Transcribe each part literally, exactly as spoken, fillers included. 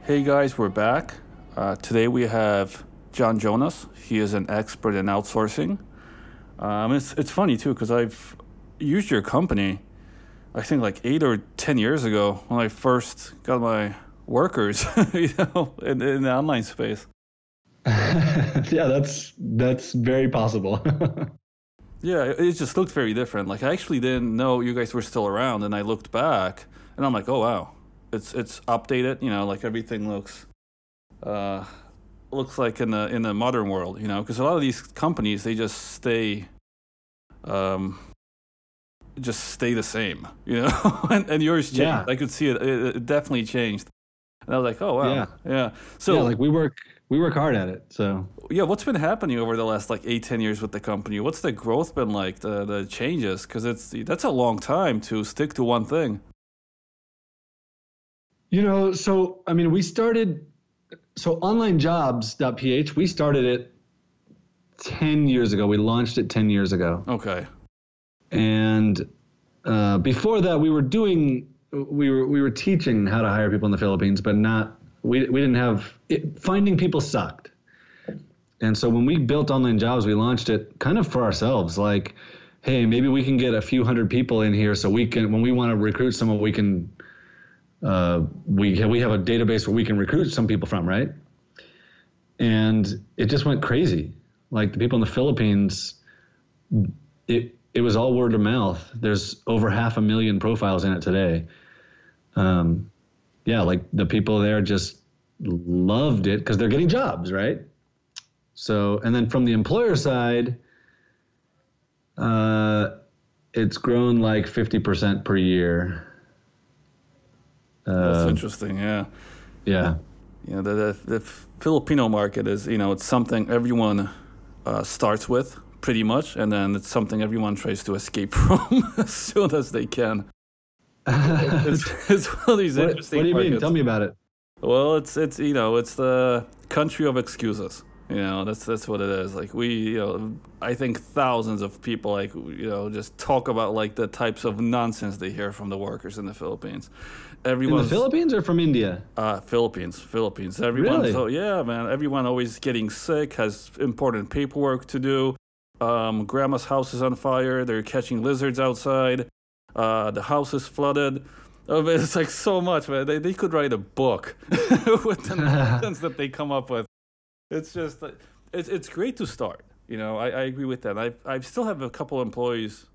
Hey guys, we're back. Uh, today we have John Jonas. He is an expert in outsourcing. Um, it's it's funny too because I've used your company, I think like eight or ten years ago when I first got my workers, you know, in, in the online space. Yeah, that's that's very possible. Yeah, it, it just looked very different. Like I actually didn't know you guys were still around, and I looked back, and I'm like, oh wow, it's it's updated. You know, like everything looks. Uh, looks like in the in the modern world, you know, because a lot of these companies they just stay, um, just stay the same, you know, and, and yours changed. Yeah. I could see it, it. It definitely changed, and I was like, oh wow, Yeah. yeah. So Yeah, like we work we work hard at it. So yeah, what's been happening over the last like eight ten years with the company? What's the growth been like? The the changes, because it's that's a long time to stick to one thing. you know, so I mean, we started so onlinejobs.ph, we started it ten years ago. We launched it ten years ago. Okay. And uh, before that, we were doing, we were we were teaching how to hire people in the Philippines, but not, we we didn't have, it, finding people sucked. And so when we built Online Jobs, we launched it kind of for ourselves, like, hey, maybe we can get a few hundred people in here so we can, when we want to recruit someone, we can, uh, we we have a database where we can recruit some people from, right? And it just went crazy. Like the people in the Philippines, it it was all word of mouth. There's over half a million profiles in it today. Um, yeah, like the people there just loved it because they're getting jobs, right? So, and then from the employer side, uh, it's grown like fifty percent per year. That's Uh, interesting. Yeah. yeah. You know, the, the the Filipino market is, you know, it's something everyone uh, starts with pretty much, and then it's something everyone tries to escape from as soon as they can. It's, it's one of these What, interesting what do you markets. mean? Tell me about it. Well, it's it's you know, it's the country of excuses. You know, that's that's what it is. Like we, you know, I think thousands of people like you know just talk about like the types of nonsense they hear from the workers in the Philippines. In Everyone's the Philippines or from India? Uh, Philippines, Philippines. Everyone, Really? so yeah, man. Everyone always getting sick, has important paperwork to do. Um, grandma's house is on fire. They're catching lizards outside. Uh, the house is flooded. Oh, man, it's like so much, man. They they could write a book with the nonsense that they come up with. It's just, like- it's it's great to start. You know, I, I agree with that. I I still have a couple employees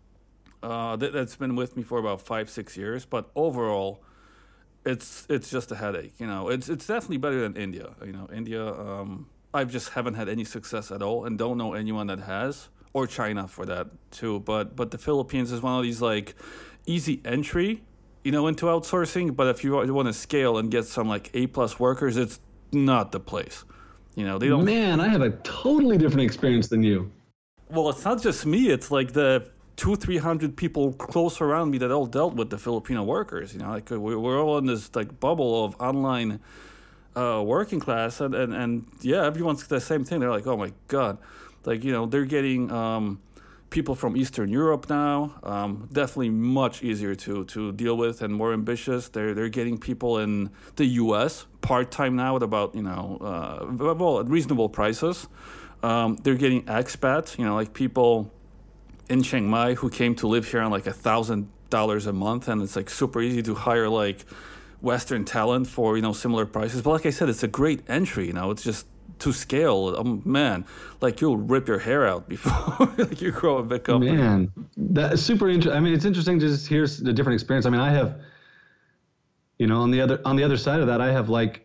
uh, that, that's been with me for about five six years, but overall it's it's just a headache. You know, it's it's definitely better than India. You know, India, um, I just haven't had any success at all, and don't know anyone that has, or China for that too. But but the Philippines is one of these like easy entry, you know, into outsourcing. But if you want to scale and get some like A plus workers, it's not the place. You know, they don't. Man, I have a totally different experience than you. Well, it's not just me. It's like the two, three hundred people close around me that all dealt with the Filipino workers. You know, like we- we're all in this like bubble of online uh, working class, and, and and yeah, everyone's the same thing. They're like, oh my god, like you know, they're getting um, people from Eastern Europe now. Um, definitely much easier to to deal with and more ambitious. They're they're getting people in the U S part time now at about you know uh, well at reasonable prices. Um, they're getting expats, you know, like people in Chiang Mai who came to live here on like a thousand dollars a month, and it's like super easy to hire like Western talent for you know similar prices. But like I said, it's a great entry. You know, it's just to scale. Um, man, like you'll rip your hair out before like you grow a big company. Man, that is super interesting. I mean, it's interesting to just hear the different experience. I mean, I have, you know, on the other on the other side of that, I have like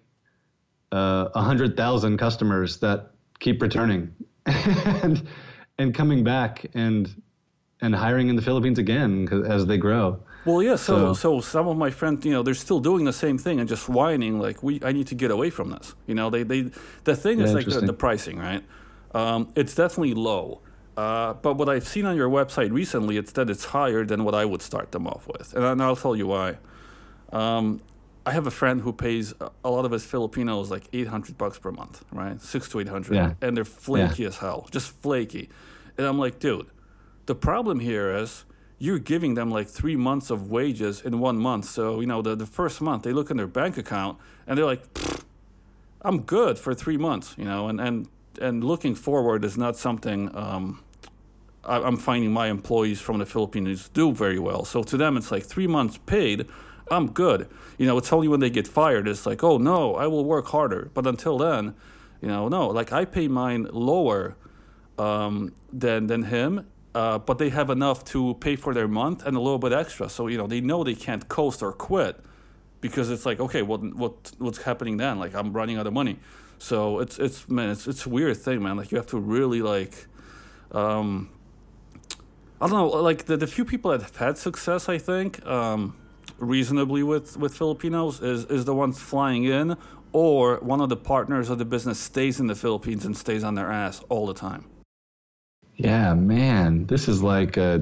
uh, a hundred thousand customers that keep returning and and coming back and and hiring in the Philippines again 'cause- as they grow. Well, yeah. So, So- so some of my friends, you know, they're still doing the same thing and just whining like, "We, I need to get away from this." You know, they, they, the thing is Yeah, like the, interesting. the pricing, right? Um, it's definitely low. Uh, but what I've seen on your website recently, it's that it's higher than what I would start them off with, and, I- and I'll tell you why. Um, I have a friend who pays a a lot of his Filipinos like eight hundred bucks per month, right? Six to eight hundred, Yeah. and they're flaky as hell, just flaky. And I'm like, dude, the problem here is you're giving them like three months of wages in one month. So, you know, the, the first month they look in their bank account and they're like, I'm good for three months, you know, and, and, and looking forward is not something um, I, I'm finding my employees from the Philippines do very well. So to them, it's like three months paid, I'm good. You know, it's only when they get fired, it's like, oh no, I will work harder. But until then, you know, no, like I pay mine lower um, than, than him. Uh, but they have enough to pay for their month and a little bit extra. So, you know, they know they can't coast or quit because it's like, okay, what what what's happening then? Like, I'm running out of money. So it's, it's man, it's it's a weird thing, man. Like, you have to really, like, um, I don't know, like, the, the few people that have had success, I think, um, reasonably with, with Filipinos is, is the ones flying in, or one of the partners of the business stays in the Philippines and stays on their ass all the time. Yeah, man, this is like a,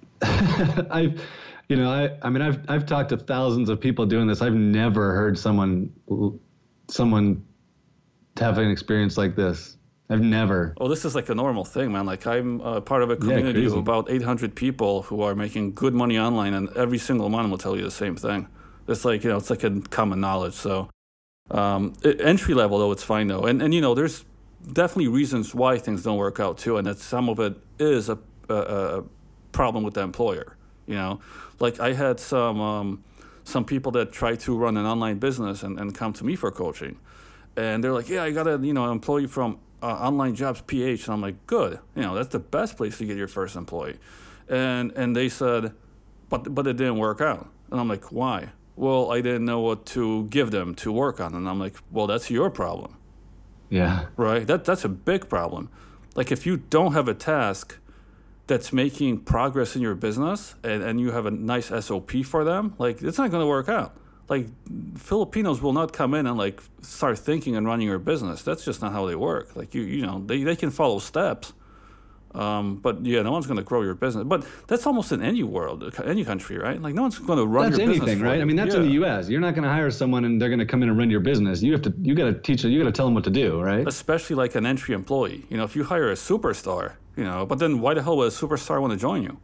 I've, you know, I, I mean, I've, I've talked to thousands of people doing this. I've never heard someone, someone have an experience like this. I've never. Oh, this is like a normal thing, man. Like I'm uh, part of a community yeah, of about eight hundred people who are making good money online, and every single one will tell you the same thing. It's like, you know, it's like a common knowledge. So um, it, entry level, though, it's fine, though. And, and you know, there's definitely reasons why things don't work out too, and that some of it is a, a, a problem with the employer. You know, like I had some um, some people that try to run an online business and, and come to me for coaching, and they're like, yeah, I got a you know employee from uh, Online Jobs P H, and I'm like, good, you know, that's the best place to get your first employee, and and they said, but but it didn't work out, and I'm like, why? Well, I didn't know what to give them to work on, and I'm like, well, that's your problem. Yeah. Right? That that's a big problem. Like if you don't have a task that's making progress in your business and, and you have a nice S O P for them, like it's not going to work out. Like Filipinos will not come in and like start thinking and running your business. That's just not how they work. Like you you know, they, they can follow steps. Um, but yeah, no one's going to grow your business. But that's almost in any world, any country, right? Like no one's going to run that's your business. That's anything, right? You. I mean, that's yeah. in the U S. You're not going to hire someone and they're going to come in and run your business. You have to, you got to teach it. You got to tell them what to do, right? Especially like an entry employee. You know, if you hire a superstar, you know, but then why the hell would a superstar want to join you?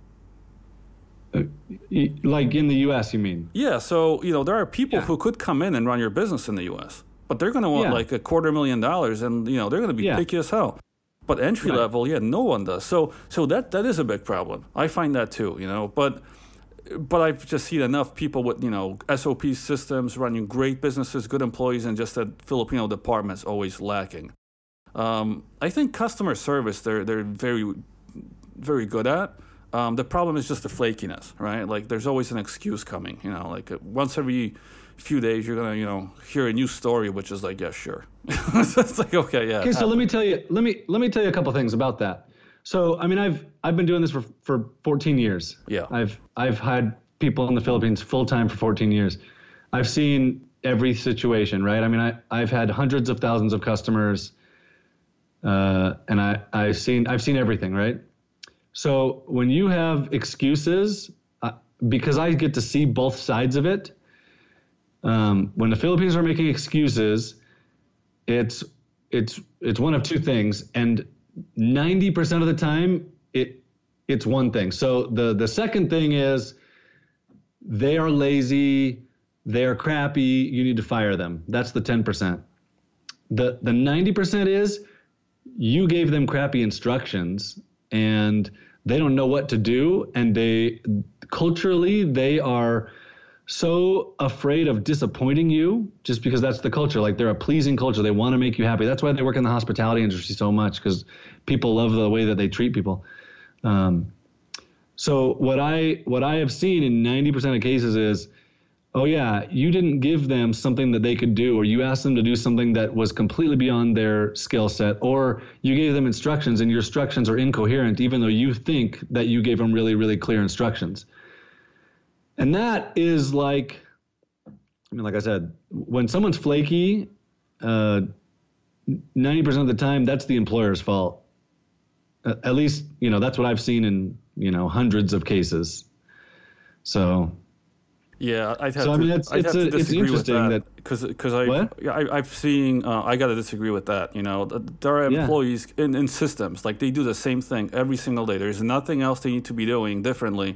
Uh, like in the U S, you mean? Yeah. So you know, there are people yeah. who could come in and run your business in the U S, but they're going to want yeah. like a quarter million dollars, and you know, they're going to be yeah. picky as hell. But entry right. level, yeah, no one does. So, so that that is a big problem. I find that too, you know. But, but I've just seen enough people with you know S O P systems running great businesses, good employees, and just that Filipino department is always lacking. Um, I think customer service they're they're very, very good at. Um, the problem is just the flakiness, right? Like there's always an excuse coming, you know. Like once every few days you're gonna you know hear a new story, which is like, yeah, sure. It's like, okay, yeah. Okay, so let me tell you, let me let me tell you a couple things about that. So, I mean, I've I've been doing this for, for fourteen years. Yeah. I've I've had people in the Philippines full time for fourteen years. I've seen every situation, right? I mean, I I've had hundreds of thousands of customers, uh, and I I've seen I've seen everything, right? So when you have excuses, uh, because I get to see both sides of it. Um, when the Philippines are making excuses, it's it's it's one of two things, and ninety percent of the time it it's one thing. So the the second thing is they are lazy, they are crappy, you need to fire them. That's the ten percent. The the ninety percent is you gave them crappy instructions and they don't know what to do, and they culturally they are so afraid of disappointing you just because that's the culture. Like they're a pleasing culture. They want to make you happy. That's why they work in the hospitality industry so much, because people love the way that they treat people. Um, so what I what I have seen in ninety percent of cases is, oh yeah, you didn't give them something that they could do, or you asked them to do something that was completely beyond their skill set, or you gave them instructions and your instructions are incoherent, even though you think that you gave them really, really clear instructions. And that is like, I mean, like I said, when someone's flaky, uh, ninety percent of the time, that's the employer's fault. Uh, at least, you know, that's what I've seen in, you know, hundreds of cases. So. Yeah, I'd have so, to, I mean, it's, I'd it's, have a, to disagree it's interesting with that. Because Because I, yeah, I, I've seen, uh, I got to disagree with that. You know, there are employees yeah. in, in systems, like they do the same thing every single day. There's nothing else they need to be doing differently.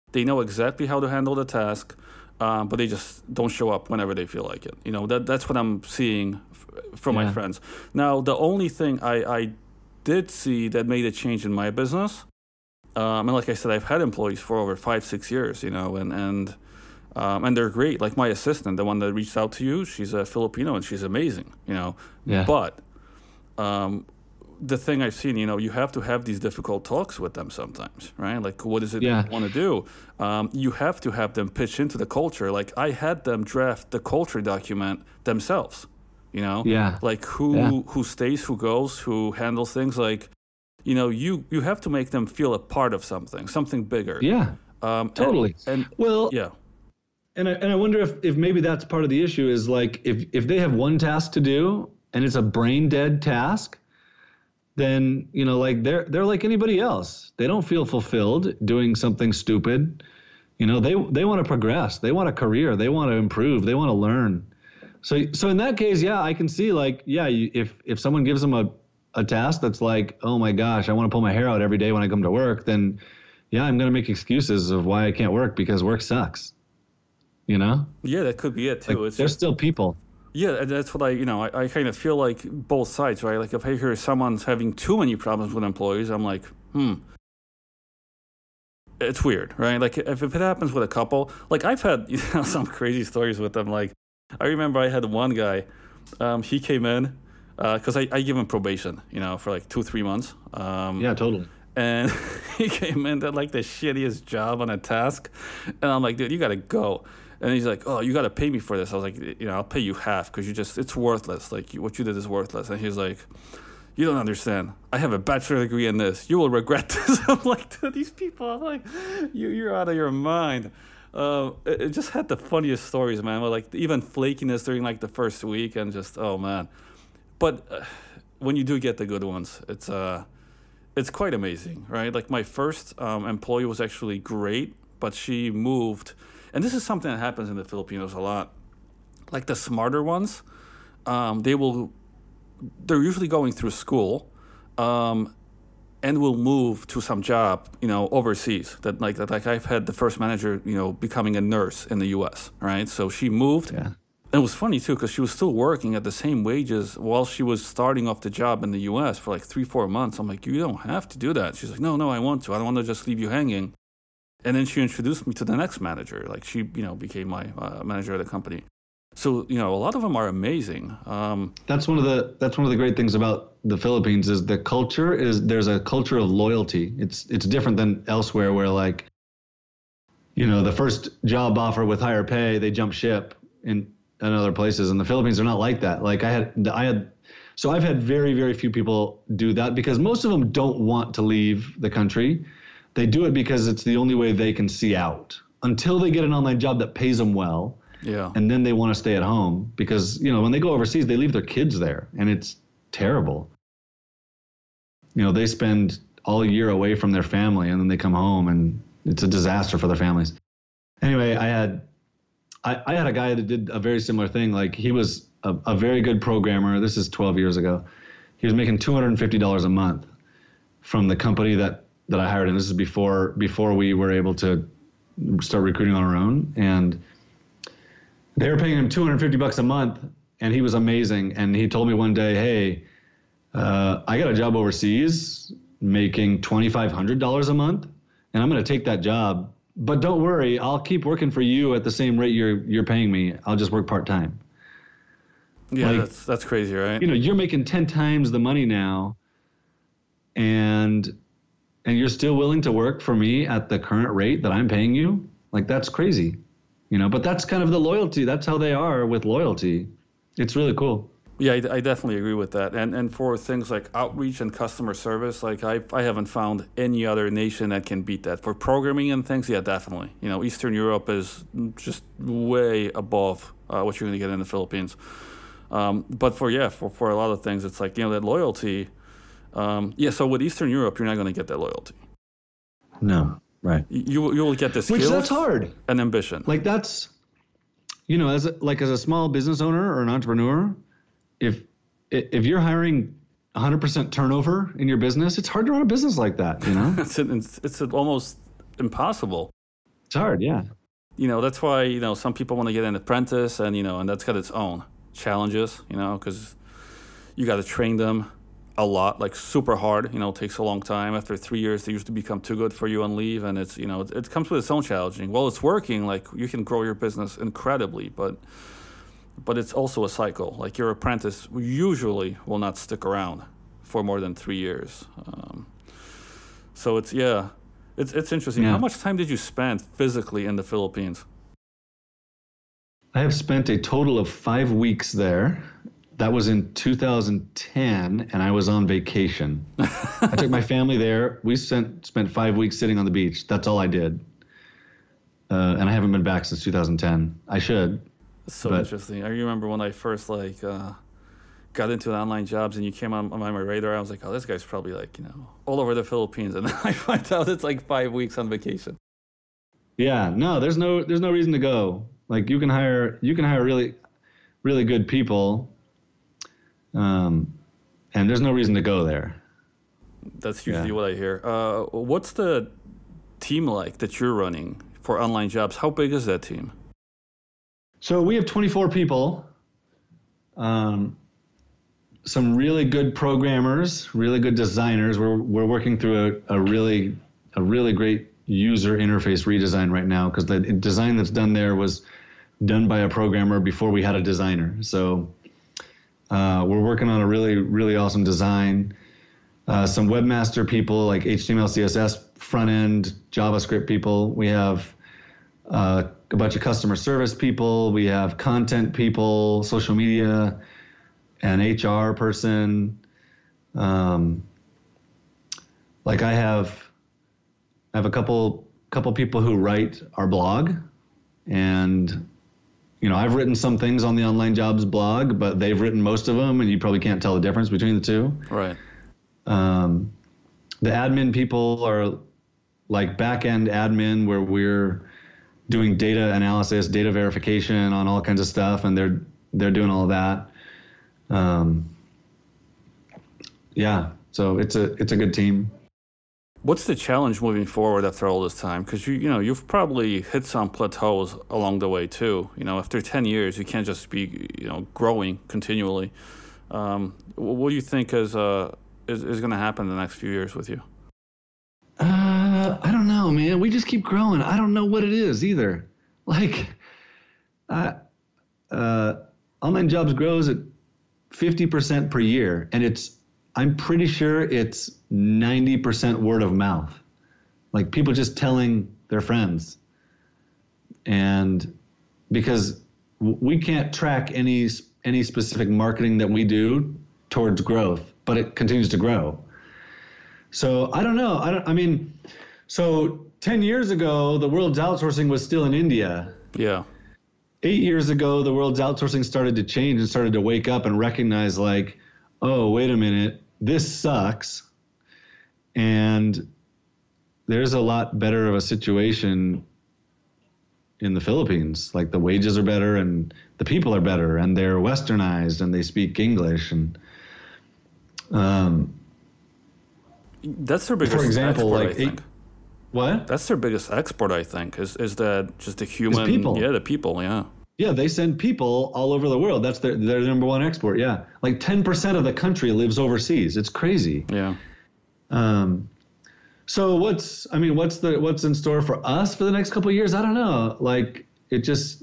They know exactly how to handle the task, um, but they just don't show up whenever they feel like it. You know, that that's what I'm seeing f- from Yeah. my friends. Now, the only thing I, I did see that made a change in my business, um, and like I said, I've had employees for over five, six years, you know, and and um, and they're great. Like my assistant, the one that reached out to you, she's a Filipino and she's amazing, you know. Yeah. But um, the thing I've seen, you know, you have to have these difficult talks with them sometimes, right? Like, what is it Yeah. you want to do? Um, you have to have them pitch into the culture. Like, I had them draft the culture document themselves, you know? Yeah. Like, who Yeah. who stays, who goes, who handles things. Like, you know, you, you have to make them feel a part of something, something bigger. Yeah. Um, Totally. And, and Well, yeah. And I, and I wonder if, if maybe that's part of the issue is like if, if they have one task to do and it's a brain dead task, then, you know, like they're they're like anybody else. They don't feel fulfilled doing something stupid. You know, they they want to progress. They want a career. They want to improve. They want to learn. So so in that case, yeah, I can see like, yeah, you, if if someone gives them a, a task that's like, oh my gosh, I want to pull my hair out every day when I come to work, then yeah, I'm going to make excuses of why I can't work because work sucks. You know? Yeah, that could be it too. Like, It's they're just, still people. yeah, and that's what I, you know, I, I kind of feel like both sides, right? Like if I hear someone's having too many problems with employees, I'm like, hmm, it's weird, right? Like if, if it happens with a couple, like I've had, you know, some crazy stories with them. Like I remember I had one guy, um, he came in, because I, I give him probation, you know, for like two, three months. Um, Yeah, totally. And he came in at like the shittiest job on a task. And I'm like, dude, you got to go. And he's like, oh, you got to pay me for this. I was like, you know, I'll pay you half because you just, it's worthless. Like what you did is worthless. And he's like, you don't understand. I have a bachelor degree in this. You will regret this. I'm like, dude, these people, I'm like, you, you're out of your mind. Uh, it, it just had the funniest stories, man. Like even flakiness during like the first week and just, oh man. But uh, when you do get the good ones, it's, uh, it's quite amazing, right? Like my first um, employee was actually great, but she moved. And this is something that happens in the Filipinos a lot. Like the smarter ones, um, they will, they're usually going through school um, and will move to some job, you know, overseas. That like that, like I've had the first manager, you know, becoming a nurse in the U S, right? So she moved. Yeah. And it was funny too, because she was still working at the same wages while she was starting off the job in the U S for like three, four months. I'm like, you don't have to do that. She's like, no, no, I want to. I don't want to just leave you hanging. And then she introduced me to the next manager. Like she, you know, became my uh, manager of the company. So, you know, a lot of them are amazing. Um, That's one of the that's one of the great things about the Philippines is the culture is there's a culture of loyalty. It's it's different than elsewhere where like, you know, the first job offer with higher pay, they jump ship in, in other places. And the Philippines are not like that. Like I had I had so I've had very, very few people do that because most of them don't want to leave the country. They do it because it's the only way they can see out until they get an online job that pays them well. yeah. And then they want to stay at home because, you know, when they go overseas, they leave their kids there and it's terrible. You know, they spend all year away from their family and then they come home and it's a disaster for their families. Anyway, I had, I, I had a guy that did a very similar thing. Like he was a, a very good programmer. This is twelve years ago. He was making two hundred fifty dollars a month from the company that, that I hired. And this is before, before we were able to start recruiting on our own. And they were paying him two hundred fifty bucks a month, and he was amazing. And he told me one day, "Hey, uh, I got a job overseas, making twenty-five hundred dollars a month, and I'm going to take that job. But don't worry, I'll keep working for you at the same rate you're you're paying me. I'll just work part time." Yeah, Like, that's that's crazy, right? You know, you're making ten times the money now, and and you're still willing to work for me at the current rate that I'm paying you? Like that's crazy. You know, but that's kind of the loyalty. That's how they are with loyalty. It's really cool. Yeah, I, I definitely agree with that. And and for things like outreach and customer service, like I I haven't found any other nation that can beat that. For programming and things, yeah, definitely. You know, Eastern Europe is just way above uh, what you're going to get in the Philippines. Um, but for yeah, for, for a lot of things, it's like, you know, that loyalty. Um, yeah, so with Eastern Europe, you're not going to get that loyalty. No, right. You you will get the skills. Which that's hard. And ambition. Like that's, you know, as a, like as a small business owner or an entrepreneur, if if you're hiring one hundred percent turnover in your business, it's hard to run a business like that, you know? it's, it's it's almost impossible. It's hard, yeah. You know, that's why, you know, some people want to get an apprentice, and, you know, and that's got its own challenges, you know, because you got to train them a lot, like super hard. You know, it takes a long time. After three years, they usually become too good for you and leave. And it's, you know, it, it comes with its own challenging. Well, it's working. Like, you can grow your business incredibly, but but it's also a cycle. Like, your apprentice usually will not stick around for more than three years. Um, so it's, yeah, it's it's interesting. Yeah. How much time did you spend physically in the Philippines? I have spent a total of five weeks there. That was in two thousand ten, and I was on vacation. I took my family there. We spent spent five weeks sitting on the beach. That's all I did. Uh, and I haven't been back since two thousand ten. I should. It's so but, interesting. I remember when I first like uh, got into online jobs, and you came on, on my radar. I was like, oh, this guy's probably like, you know, all over the Philippines. And then I find out it's like five weeks on vacation. Yeah, no, there's no there's no reason to go. Like, you can hire you can hire really really good people. Um, and there's no reason to go there. That's usually Yeah. what I hear. Uh, what's the team like that you're running for online jobs? How big is that team? So we have twenty-four people, um, some really good programmers, really good designers. We're we're working through a, a really a really great user interface redesign right now, because the design that's done there was done by a programmer before we had a designer. So uh, we're working on a really really awesome design. Uh, some webmaster people, like H T M L, C S S, front end, JavaScript people. We have uh, a bunch of customer service people. We have content people, social media, an H R person. Um, like I have, I have a couple couple people who write our blog, and you know, I've written some things on the Online Jobs blog, but they've written most of them, and you probably can't tell the difference between the two. Right. Um, the admin people are like back-end admin, where we're doing data analysis, data verification on all kinds of stuff, and they're they're doing all of that. Um, yeah, so it's a it's a good team. What's the challenge moving forward after all this time? Because you you know you've probably hit some plateaus along the way too. You know, after ten years, you can't just be you know growing continually. Um, what do you think is uh is, is going to happen in the next few years with you? Uh, I don't know, man. We just keep growing. I don't know what it is either. Like, I, uh, Online Jobs grows at fifty percent per year, and it's, I'm pretty sure it's ninety percent word of mouth. Like, people just telling their friends. And because we can't track any any specific marketing that we do towards growth, but it continues to grow. So I don't know. I don't. I mean, so ten years ago, the world's outsourcing was still in India. Yeah. Eight years ago, the world's outsourcing started to change and started to wake up and recognize, like, oh, wait a minute, this sucks. And there's a lot better of a situation in the Philippines. Like, the wages are better and the people are better and they're westernized and they speak English. And um, that's their biggest for example, export, like I think. eight, what? That's their biggest export, I think, is is that just the human, people. yeah, the people, yeah. Yeah, they send people all over the world. That's their their number one export. Yeah, like ten percent of the country lives overseas. It's crazy. Yeah. Um, so what's I mean, what's the what's in store for us for the next couple of years? I don't know. Like, it just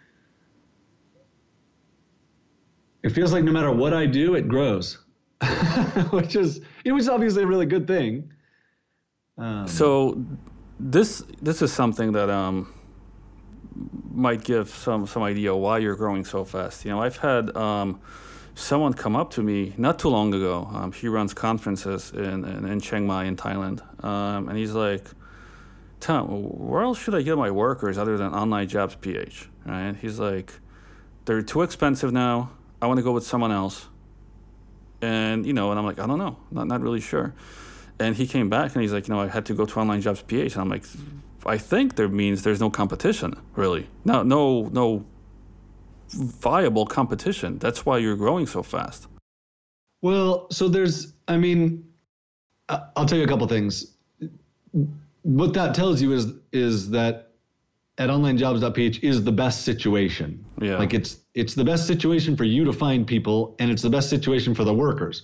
it feels like no matter what I do, it grows, which is it was obviously a really good thing. Um, So this this is something that um might give some some idea why you're growing so fast. You know, I've had um someone come up to me not too long ago. Um, he runs conferences in, in in Chiang Mai in Thailand, um, and he's like, "Tom, where else should I get my workers other than Online Jobs P H?" Right? He's like, "They're too expensive now. I want to go with someone else." And you know, and I'm like, "I don't know, not not really sure." And he came back and he's like, you know, I had to go to Online Jobs P H. And I'm like, I think that means there's no competition, really. No, no, no viable competition. That's why you're growing so fast. Well, so there's, I mean, I'll tell you a couple things. What that tells you is is that at online jobs dot p h is the best situation. Yeah. Like it's it's the best situation for you to find people, and it's the best situation for the workers.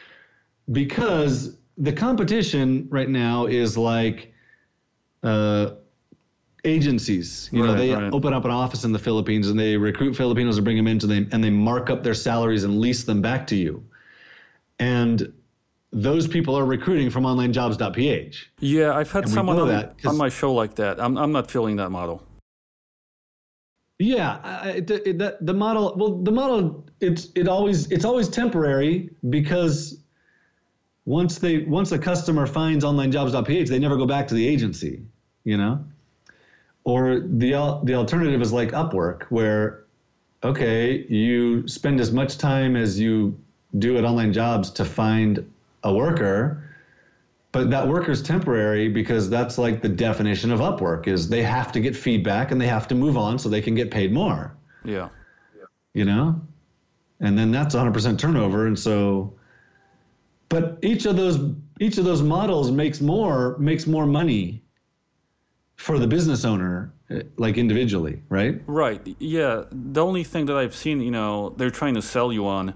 Because the competition right now is like uh, agencies. You right, know, they right. open up an office in the Philippines and they recruit Filipinos to bring them into them, and they mark up their salaries and lease them back to you. And those people are recruiting from online jobs dot p h. Yeah, I've had And we someone know on, that 'cause- on my show like that. I'm I'm not feeling that model. Yeah, I- it, it, that, the model. Well, the model. It's it always it's always temporary, because once they once a customer finds online jobs dot p h, they never go back to the agency. You know, or the al- the alternative is like Upwork, where okay, you spend as much time as you do at Online Jobs to find a worker. But that worker's temporary, because that's like the definition of Upwork, is they have to get feedback and they have to move on so they can get paid more. Yeah. You know? And then that's one hundred percent turnover. And so, but each of those each of those models makes more makes more money for the business owner, like individually, right? Right. Yeah. The only thing that I've seen, you know, they're trying to sell you on,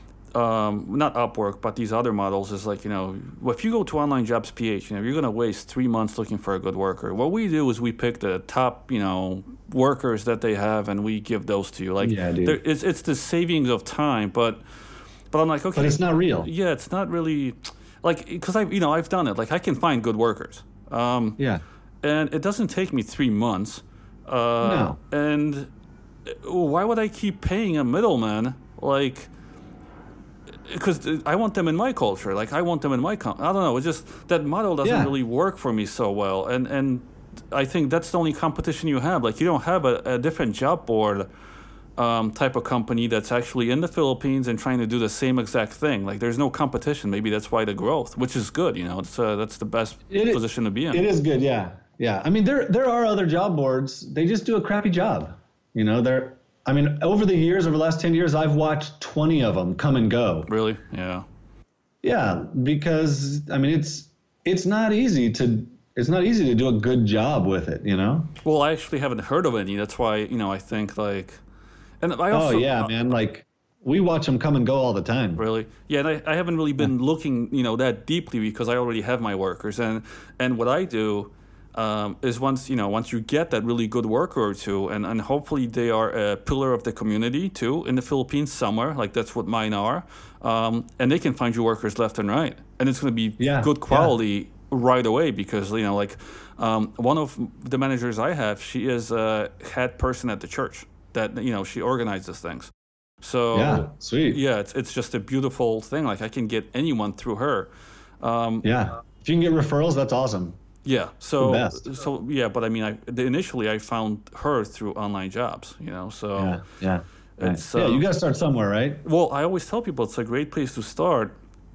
um, not Upwork, but these other models is like, you know, if you go to Online Jobs P H, you know, you're going to waste three months looking for a good worker. What we do is we pick the top, you know, workers that they have, and we give those to you. Like, Yeah, dude. there- it's it's the savings of time, but but I'm like, okay, But it's not real. yeah, it's not really like, because I, you know, I've done it. Like, I can find good workers. Um, Yeah. and it doesn't take me three months. Uh, No. And why would I keep paying a middleman? Like, because I want them in my culture. Like, I want them in my com- I don't know. It's just that model doesn't Yeah. really work for me so well. And and I think that's the only competition you have. Like, you don't have a, a different job board um, type of company that's actually in the Philippines and trying to do the same exact thing. Like, there's no competition. Maybe that's why the growth, which is good. You know, it's uh, that's the best It is- position to be in. It is good, yeah, yeah. I mean, there there are other job boards. They just do a crappy job. You know, they're. I mean, over the years, over the last ten years, I've watched twenty of them come and go. Really? Yeah. Yeah, because I mean, it's it's not easy to it's not easy to do a good job with it. You know. Well, I actually haven't heard of any. That's why, you know, I think like, and I also. Oh yeah, man! Like we watch them come and go all the time. Really? Yeah, and I, I haven't really been looking, you know, that deeply, because I already have my workers, and and what I do um, is once, you know, once you get that really good worker or two, and, and hopefully they are a pillar of the community too in the Philippines somewhere, like that's what mine are, um, and they can find you workers left and right, and it's going to be Yeah, good quality right away, because, you know, like um, one of the managers I have, she is a head person at the church that, you know, she organizes things. So Yeah, sweet. yeah, it's it's just a beautiful thing. Like, I can get anyone through her. Um, Yeah, if you can get referrals, that's awesome. yeah. So The best. so yeah, but I mean, I initially I found her through Online Jobs. You know, so Yeah, yeah. It's, yeah, uh, you got to start somewhere, right? well, I always tell people it's a great place to start.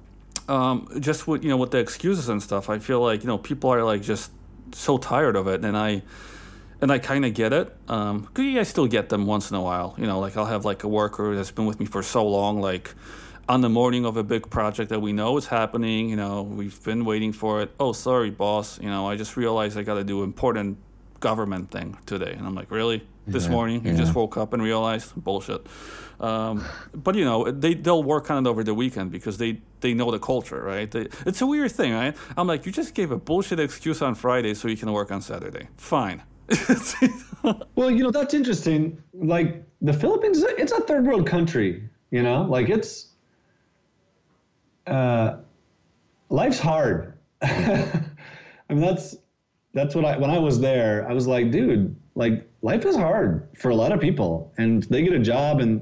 Um, just with, you know, with the excuses and stuff, I feel like, you know, people are like just so tired of it, and I. And I kind of get it. Um, 'cause I still get them once in a while. You know, like I'll have like a worker that's been with me for so long, like on the morning of a big project that we know is happening, you know, we've been waiting for it. Oh, sorry, boss. You know, I just realized I got to do important government thing today. And I'm like, really? This Yeah, morning? You yeah. just woke up and realized? Bullshit. Um, but, you know, they, they'll work on it over the weekend because they, they know the culture, right? They, it's a weird thing, right? I'm like, you just gave a bullshit excuse on Friday so you can work on Saturday. Fine. Well, you know, that's interesting. Like the Philippines, it's a third world country, you know, like it's, uh, life's hard. I mean, that's, that's what I, when I was there, I was like, dude, like life is hard for a lot of people, and they get a job and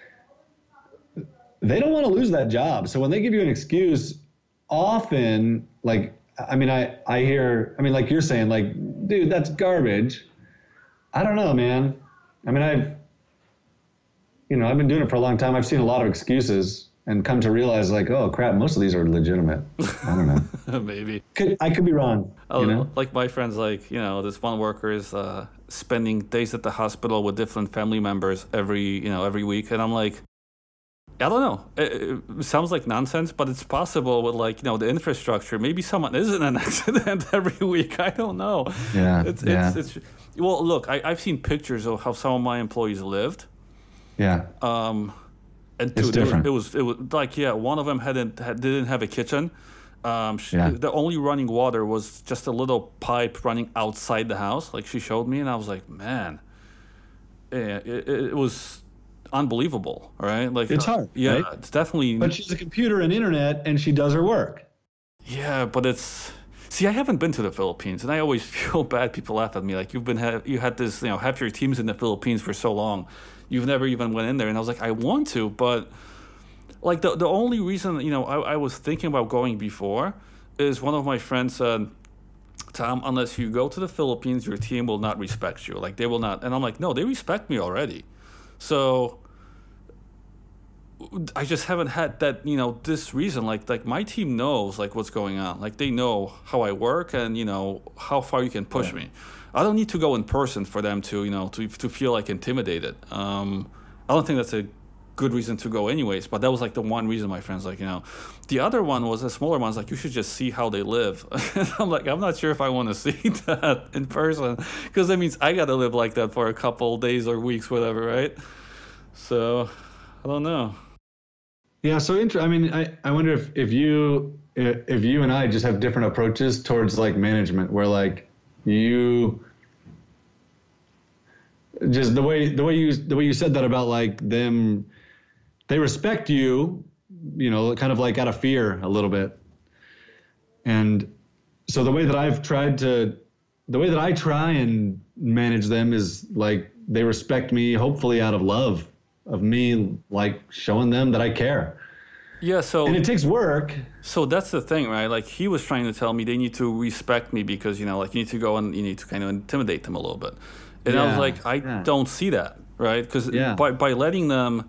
they don't want to lose that job. So when they give you an excuse, often like, I mean, I, I hear, I mean, like you're saying, like, dude, that's garbage. I don't know, man. I mean, I've, you know, I've been doing it for a long time. I've seen a lot of excuses and come to realize, like, oh, crap, most of these are legitimate. I don't know. Maybe. Could, I could be wrong, Oh, you know? like my friends, like, you know, this one worker is uh, spending days at the hospital with different family members every, you know, every week. And I'm like, I don't know. It, it sounds like nonsense, but it's possible with like, you know, the infrastructure. Maybe someone is in an accident every week. I don't know. Yeah. It's yeah. it's, it's well, look, I, I've seen pictures of how some of my employees lived. Yeah. Um, and It's dude, it was, different. it was it was like yeah, one of them hadn't had, didn't have a kitchen. Um, she, Yeah. The only running water was just a little pipe running outside the house. Like she showed me, and I was like, man, yeah, it, it, it was unbelievable. Right? Like It's hard, Yeah, right? it's definitely. But she's a computer and internet, and she does her work. Yeah, but it's see, I haven't been to the Philippines, and I always feel bad. People laugh at me like you've been ha- you had this you know half your teams in the Philippines for so long, you've never even went in there, and I was like, I want to, but like the the only reason you know I, I was thinking about going before is one of my friends said, Tom, unless you go to the Philippines, your team will not respect you. Like they will not, and I'm like, no, they respect me already, so. I just haven't had that, you know, this reason. Like, like my team knows like what's going on. Like they know how I work and you know how far you can push Yeah. me. I don't need to go in person for them to, you know, to to feel like intimidated. Um, I don't think that's a good reason to go, anyways. But that was like the one reason my friends like, you know, the other one was a smaller one. Like you should just see how they live. And I'm like, I'm not sure if I want to see that in person because that means I got to live like that for a couple days or weeks, whatever, right? So I don't know. Yeah, so inter- I mean, I, I wonder if, if you if you and I just have different approaches towards like management, where like you just the way the way you the way you said that about like them, they respect you, you know, kind of like out of fear a little bit, and so the way that I've tried to, the way that I try and manage them is like they respect me, hopefully out of love of me, like showing them that I care. Yeah, so And it takes work. So that's the thing, right? Like he was trying to tell me they need to respect me because, you know, like you need to go and you need to kind of intimidate them a little bit. And I was Yeah, like, I yeah. don't see that, right? Because Yeah. by, by letting them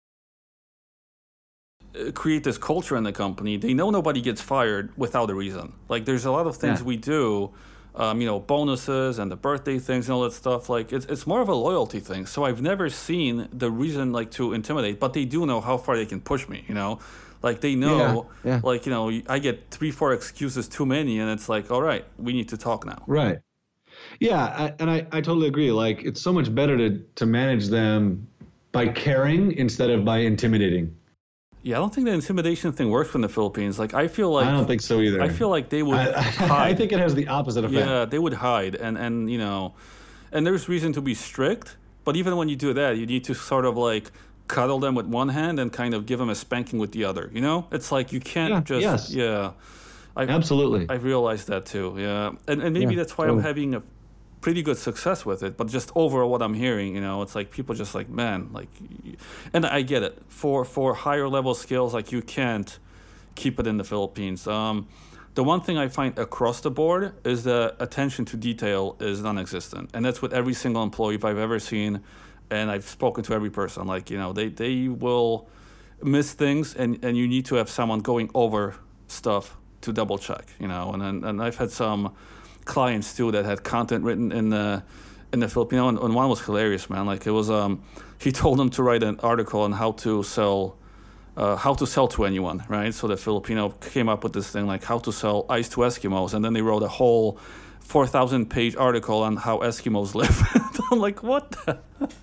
uh, create this culture in the company, they know nobody gets fired without a reason. Like there's a lot of things Yeah. we do, um, you know, bonuses and the birthday things and all that stuff. Like it's, it's more of a loyalty thing. So I've never seen the reason like to intimidate, but they do know how far they can push me, you know? Like they know, Yeah, yeah. like, you know, I get three, four excuses too many and it's like, all right, we need to talk now. Right. Yeah, I, and I, I totally agree. Like it's so much better to to manage them by caring instead of by intimidating. Yeah, I don't think the intimidation thing works in the Philippines. Like I feel like I don't think so either. I feel like they would I, I, hide. I think it has the opposite effect. Yeah, they would hide, and and you know, and there's reason to be strict. But even when you do that, you need to sort of like cuddle them with one hand and kind of give them a spanking with the other. You know, it's like you can't Yeah, just yes. yeah. I Absolutely. I realized that too. Yeah, and and maybe Yeah, that's why I'm totally. having a pretty good success with it. But just overall, what I'm hearing, you know, it's like people just like man, like, y- and I get it for for higher level skills, like you can't keep it in the Philippines. Um, the one thing I find across the board is the attention to detail is non-existent, and that's with every single employee I've ever seen, and I've spoken to every person. Like you know, they they will miss things, and and you need to have someone going over stuff to double check. You know, and and, and I've had some clients too that had content written in the in the Filipino, and, and one was hilarious, man. Like it was um he told them to write an article on how to sell uh, how to sell to anyone, right? So the Filipino came up with this thing like how to sell ice to Eskimos, and then they wrote a whole four thousand page article on how Eskimos live. I'm like, what the?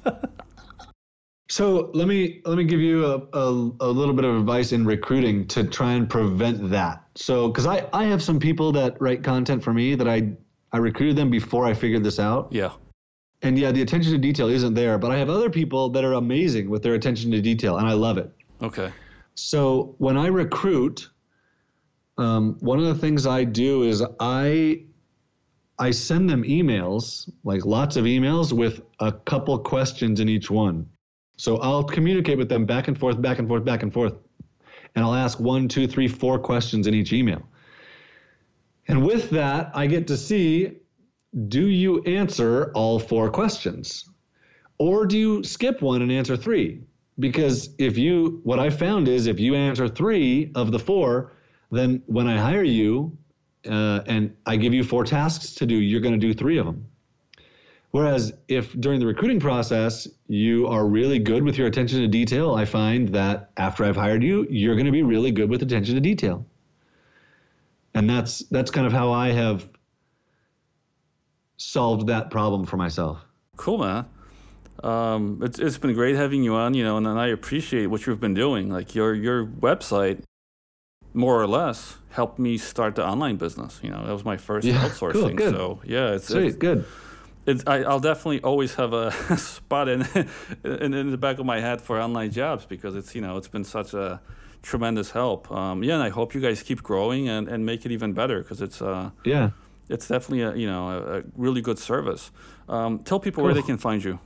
So let me let me give you a, a, a little bit of advice in recruiting to try and prevent that. So because I, I have some people that write content for me that I I recruited them before I figured this out. Yeah. And yeah, the attention to detail isn't there, but I have other people that are amazing with their attention to detail, and I love it. Okay. So when I recruit, um, one of the things I do is I I send them emails, like lots of emails with a couple questions in each one. So I'll communicate with them back and forth, back and forth, back and forth, and I'll ask one, two, three, four questions in each email. And with that, I get to see, do you answer all four questions? Or do you skip one and answer three? Because if you, what I found is if you answer three of the four, then when I hire you uh, and I give you four tasks to do, you're going to do three of them. Whereas if during the recruiting process, you are really good with your attention to detail, I find that after I've hired you, you're going to be really good with attention to detail. And that's that's kind of how I have solved that problem for myself. Cool, man. Um, it's it's been great having you on, you know, and, and I appreciate what you've been doing. Like your your website, more or less, helped me start the online business. You know, that was my first Yeah, outsourcing. cool, good. So yeah, it's Sweet, it's, good. It's, I, I'll definitely always have a spot in, in in the back of my head for online jobs because it's you know it's been such a tremendous help. Um, yeah, and I hope you guys keep growing and, and make it even better because it's uh yeah it's definitely a you know a, a really good service. Um, tell people cool. where they can find you.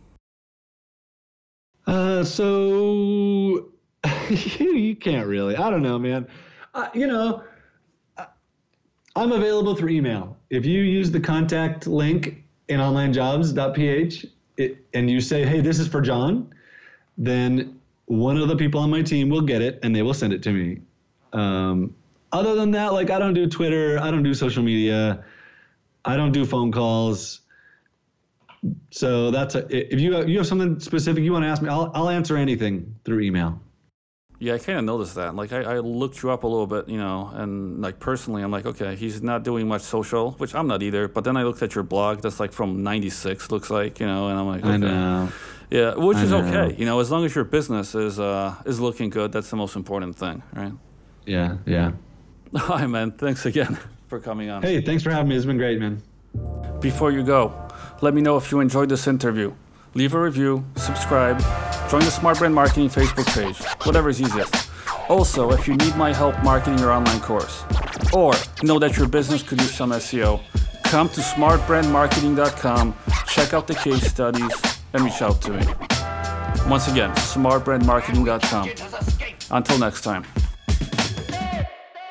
Uh, so you can't really. I don't know, man. Uh, you know, I'm available through email. If you use the contact link in online jobs dot p h it, and you say, hey, this is for John, then one of the people on my team will get it and they will send it to me. Um, other than that, like I don't do Twitter, I don't do social media, I don't do phone calls. So that's a, if you you have something specific you want to ask me, I'll I'll answer anything through email. Yeah, I kind of noticed that. Like, I, I looked you up a little bit, you know, and, like, personally, I'm like, okay, he's not doing much social, which I'm not either. But then I looked at your blog. That's, like, from ninety-six, looks like, you know, and I'm like, okay. I know. Yeah, which I is know. okay. You know, as long as your business is uh, is looking good, that's the most important thing, right? Yeah, yeah. All right, man. Thanks again for coming on. Hey, thanks for having me. It's been great, man. Before you go, let me know if you enjoyed this interview. Leave a review, subscribe, join the Smart Brand Marketing Facebook page, whatever is easiest. Also, if you need my help marketing your online course, or know that your business could use some S E O, come to smart brand marketing dot com, check out the case studies, and reach out to me. Once again, smart brand marketing dot com. Until next time.